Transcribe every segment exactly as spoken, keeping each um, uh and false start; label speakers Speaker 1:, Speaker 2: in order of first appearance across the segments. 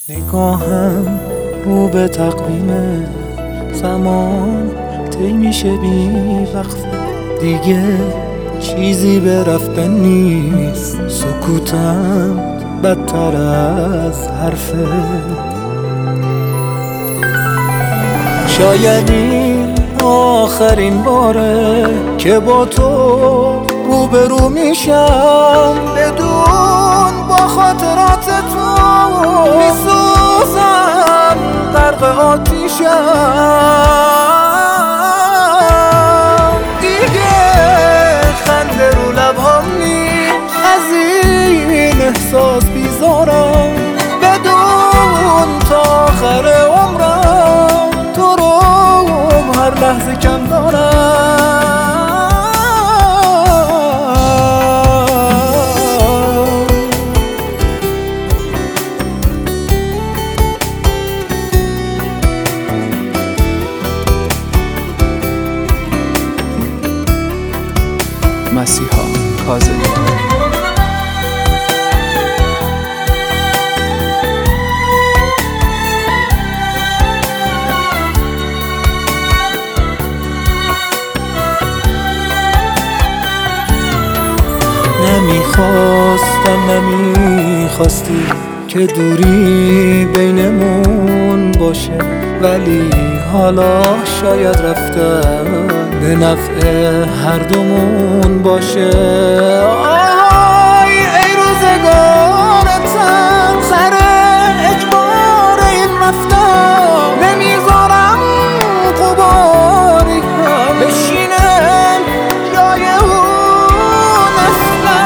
Speaker 1: نگاهم رو به تقویم زمان طی میشه بی وقفه، دیگه چیزی به رفتن نیست، سکوتم بدتر از حرفه. شاید این آخرین باره که با تو روبرو میشم، بدون با خاطرات تو میسوزم، غرق آتیشم. دیگه خنده رو لبهام نیست، از این احساس بیزارم، بدون تا آخر عمرم تو رو هر لحظه کم دارم.
Speaker 2: مسیحا کاظمی.
Speaker 1: نمیخواستم نمیخواستی که دوری بینمون باشه، ولی حالا شاید رفتن به نفع هر دومون باشه. آهای ای روزگار تنخر اجبار این رفتن، نمیذارم غباری هم بشینه جای اون اصلا.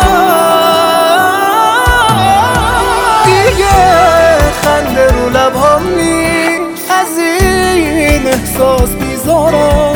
Speaker 1: دیگه خنده رو لبهام نیست، از این احساس بیزارم،